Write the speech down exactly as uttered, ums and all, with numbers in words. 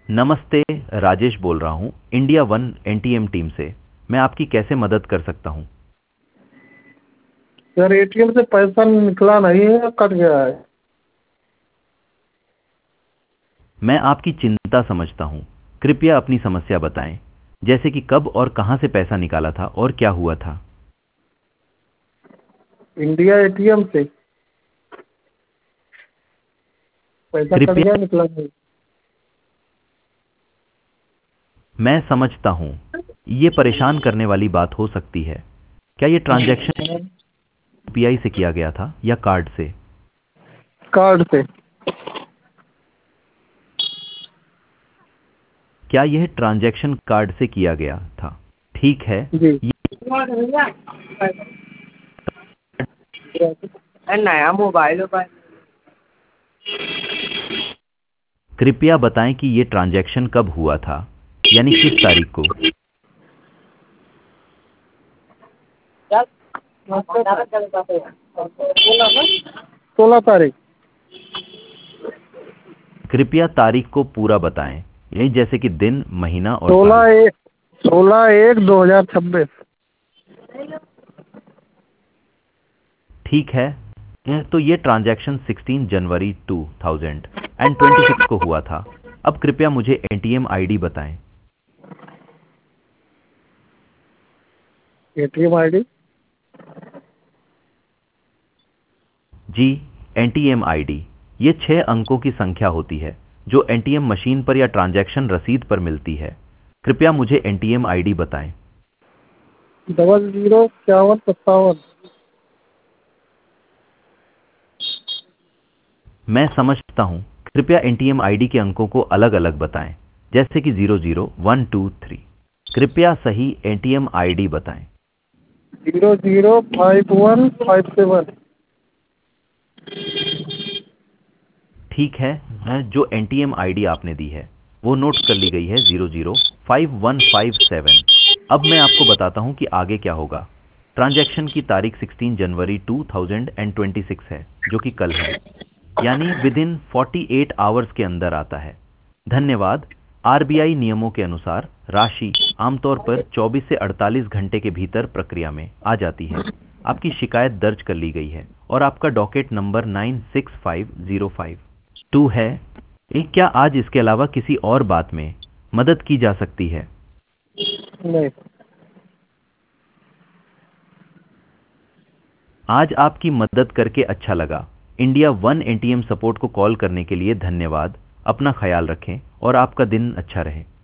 नमस्ते, राजेश बोल रहा हूँ इंडिया वन एनटीएम टीम से। मैं आपकी कैसे मदद कर सकता हूँ? सर एटीएम से पैसा निकला नहीं है, कट गया है। मैं आपकी चिंता समझता हूँ। कृपया अपनी समस्या बताएं, जैसे कि कब और कहाँ से पैसा निकाला था और क्या हुआ था। इंडिया एटीएम से पैसा कट कृपया, गया, निकला नहीं। मैं समझता हूँ, ये परेशान करने वाली बात हो सकती है। क्या ये ट्रांजैक्शन यूपीआई से किया गया था या कार्ड से? कार्ड से। क्या यह ट्रांजैक्शन कार्ड से किया गया था? ठीक है। जी। ये नया मोबाइल मोबाइल कृपया बताएं कि ये ट्रांजैक्शन कब हुआ था, यानी किस तारीख को? सोलह तारीख। कृपया तारीख को पूरा बताएं, यही जैसे कि दिन, महीना और साल। सोलह एक सोलह एक दो हजार छब्बीस। ठीक है। यह- तो ये ट्रांजैक्शन सोलह जनवरी दो हज़ार छब्बीस को हुआ था। अब कृपया मुझे एटीएम आईडी बताएं। एटीएम आईडी जी, एटीएम आईडी ये छह अंकों की संख्या होती है जो एटीएम मशीन पर या ट्रांजैक्शन रसीद पर मिलती है। कृपया मुझे एटीएम आईडी बताएं। डबल जीरो इक्यावन सत्तावन। मैं समझता हूं। कृपया एटीएम आईडी के अंकों को अलग अलग बताएं, जैसे कि zero zero one two three. कृपया सही एटीएम आईडी बताएं। Zero zero five one five seven. ठीक है। अ, जो एटीएम आईडी आपने दी है वो नोट कर ली गई है, zero zero five one five seven. अब मैं आपको बताता हूं कि आगे क्या होगा। ट्रांजैक्शन की तारीख सोलह जनवरी दो हज़ार छब्बीस है, जो कि कल है, यानी विद इन अड़तालीस आवर्स के अंदर आता है। धन्यवाद। आरबीआई नियमों के अनुसार राशि आमतौर पर चौबीस से अड़तालीस घंटे के भीतर प्रक्रिया में आ जाती है। आपकी शिकायत दर्ज कर ली गई है और आपका docket number nine six five zero five two है। ए, क्या आज इसके अलावा किसी और बात में मदद की जा सकती है? नहीं। आज आपकी मदद करके अच्छा लगा। इंडिया वन एटीएम सपोर्ट को कॉल करने के लिए धन्यवाद। अपना ख्याल रखें और आपका दिन अच्छा रहे।